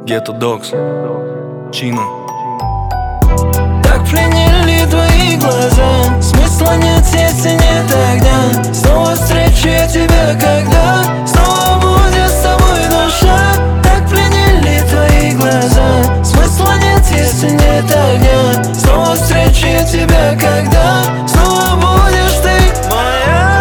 Ghetto Dogs, Chino. Так пленили твои глаза, смысла нет, если нет огня. Снова встречу я тебя, когда снова будет с тобой душа. Так пленили твои глаза, смысла нет, если нет огня. Снова встречу я тебя, когда снова будешь ты моя.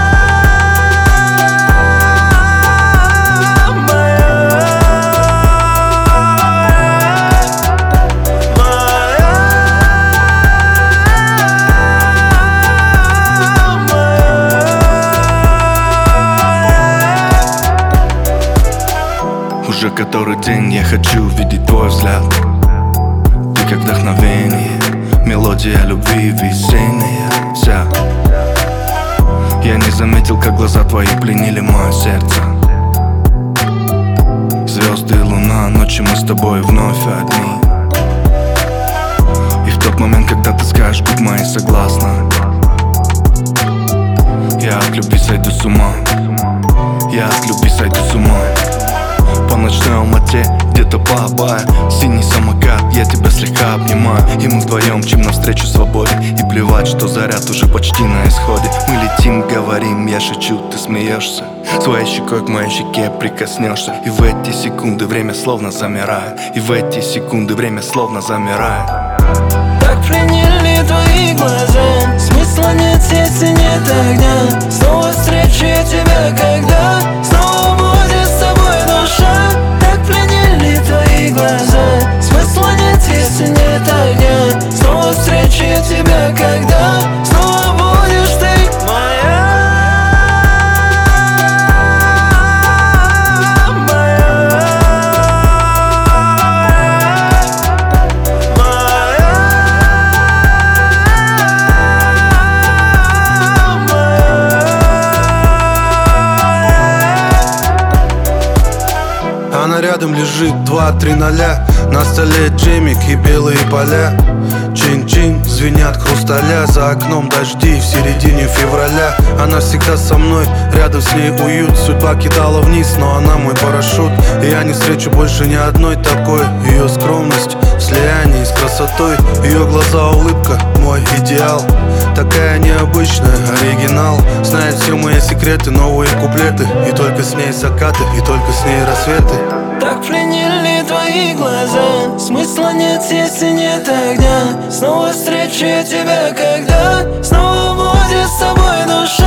Уже который день я хочу видеть твой взгляд. Ты как вдохновение, мелодия любви весенняя вся. Я не заметил, как глаза твои пленили мое сердце. Звезды и луна, ночи мы с тобой вновь одни. И в тот момент, когда ты скажешь, губ мои согласна, я от любви сойду с ума. Я от любви сойду с ума. По ночной Алмате, где-то Баабая, синий самокат, я тебя слегка обнимаю. И мы вдвоем мчим навстречу свободе. И плевать, что заряд уже почти на исходе. Мы летим, говорим, я шучу, ты смеешься. Своей щекой к моей щеке прикоснешься. И в эти секунды время словно замирает. И в эти секунды время словно замирает. Так пленили твои глаза, смысла нет, если нет огня. Снова встречу я тебя, когда снова будет с тобой душа. Так пленили твои глаза, смысла нет, если нет огня. Снова встречу я тебя, когда снова будешь ты моя. Она рядом лежит, 2-3 ноля. На столе джемик и белые поля. Чин-чин, звенят хрусталя. За окном дожди в середине февраля. Она всегда со мной, рядом с ней уют. Судьба кидала вниз, но она мой парашют. И я не встречу больше ни одной такой. Ее скромность в слиянии с красотой. Ее глаза, улыбка, мой идеал. Такая необычная, оригинал. Знает все мои секреты, новые куплеты. И только с ней закаты, и только с ней рассветы. Так пленили твои глаза, смысла нет, если нет огня. Снова встречу я тебя, когда снова будет с тобой душа.